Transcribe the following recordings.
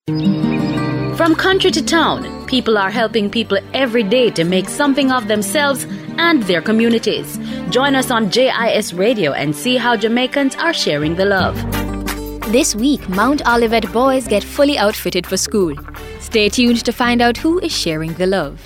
From country to town, people are helping people every day to make something of themselves and their communities. Join us on JIS Radio and see how Jamaicans are sharing the love. This week, Mount Olivet boys get fully outfitted for school. Stay tuned to find out who is sharing the love.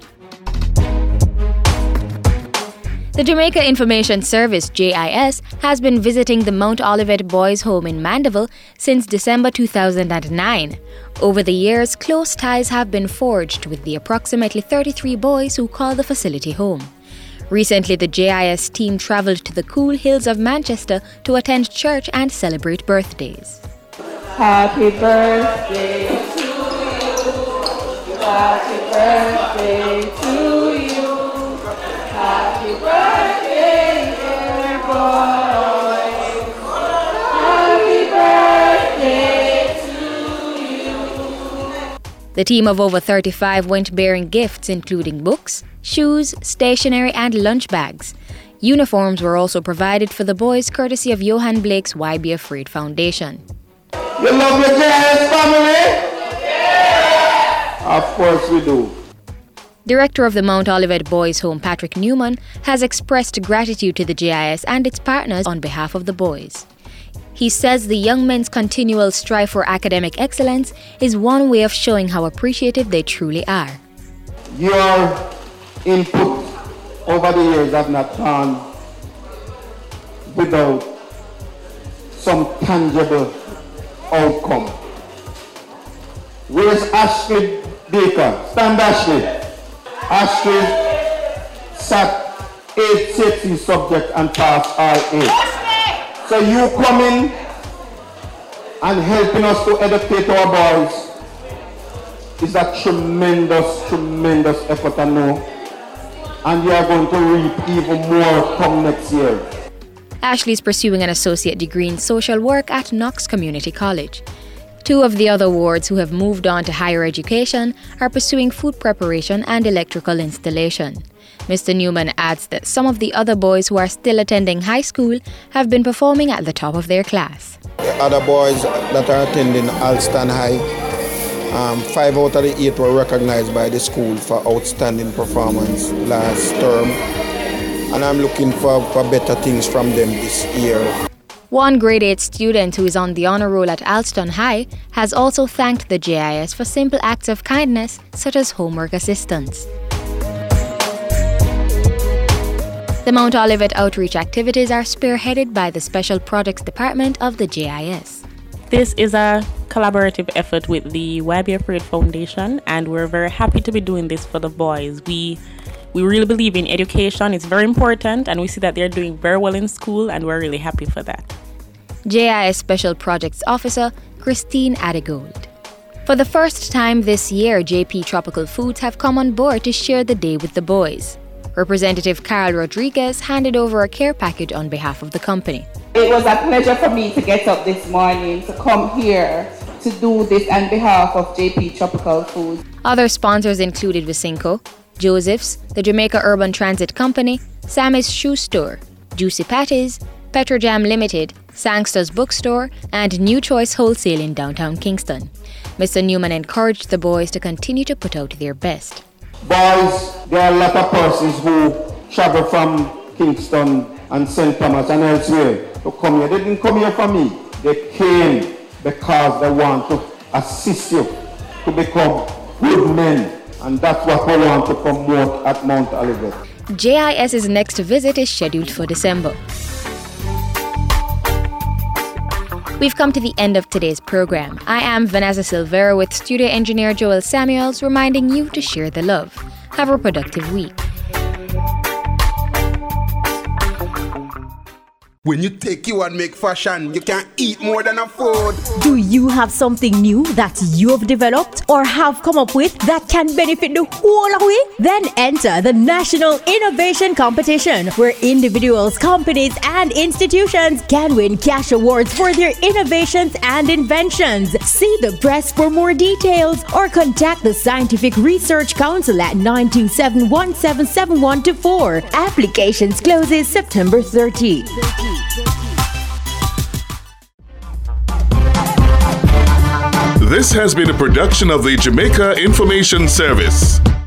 The Jamaica Information Service, JIS, has been visiting the Mount Olivet Boys' Home in Mandeville since December 2009. Over the years, close ties have been forged with the approximately 33 boys who call the facility home. Recently, the JIS team travelled to the cool hills of Manchester to attend church and celebrate birthdays. Happy birthday to you. Happy birthday to you. Happy birthday, dear boy. Happy birthday to you. The team of over 35 went bearing gifts including books, shoes, stationery and lunch bags. Uniforms were also provided for the boys courtesy of Johan Blake's Why Be Afraid Foundation. You love your JIS family? Yeah! Of course we do. Director of the Mount Olivet Boys' Home, Patrick Newman, has expressed gratitude to the JIS and its partners on behalf of the boys. He says the young men's continual strive for academic excellence is one way of showing how appreciative they truly are. Your input over the years have not gone without some tangible outcome. Where's Ashley Baker? Stand, Ashley. Ashley sat 8 safety subjects and passed all 8. So you coming and helping us to educate our boys is a tremendous effort, I know. And you are going to reap even more come next year. Ashley is pursuing an associate degree in social work at Knox Community College. 2 of the other wards who have moved on to higher education are pursuing food preparation and electrical installation. Mr. Newman adds that some of the other boys who are still attending high school have been performing at the top of their class. The other boys that are attending Alston High, 5 out of the 8 were recognized by the school for outstanding performance last term. And I'm looking for better things from them this year. One grade 8 student who is on the honor roll at Alston High has also thanked the JIS for simple acts of kindness such as homework assistance. The Mount Olivet outreach activities are spearheaded by the Special Projects Department of the JIS. This is a collaborative effort with the Why Be Afraid Foundation, and we're very happy to be doing this for the boys. We really believe in education. It's very important, and we see that they're doing very well in school, and we're really happy for that. JIS Special Projects Officer Christine Adegold. For the first time this year, JP Tropical Foods have come on board to share the day with the boys. Representative Carol Rodriguez handed over a care package on behalf of the company. It was a pleasure for me to get up this morning to come here to do this on behalf of JP Tropical Foods. Other sponsors included Visinco, Joseph's, the Jamaica Urban Transit Company, Sammy's Shoe Store, Juicy Patties, Petrojam Limited, Sangster's Bookstore, and New Choice Wholesale in downtown Kingston. Mr. Newman encouraged the boys to continue to put out their best. Boys, there are a lot of persons who travel from Kingston and St. Thomas and elsewhere to come here. They didn't come here for me. They came because they want to assist you to become good men. And that's what we want to promote at Mount Olivet. JIS's next visit is scheduled for December. We've come to the end of today's program. I am Vanessa Silvera with studio engineer Joel Samuels reminding you to share the love. Have a productive week. When you take you and make fashion, you can eat more than a food. Do you have something new that you have developed or have come up with that can benefit the whole of we? Then enter the National Innovation Competition, where individuals, companies, and institutions can win cash awards for their innovations and inventions. See the press for more details or contact the Scientific Research Council at 927-177124. Applications closes September 30. This has been a production of the Jamaica Information Service.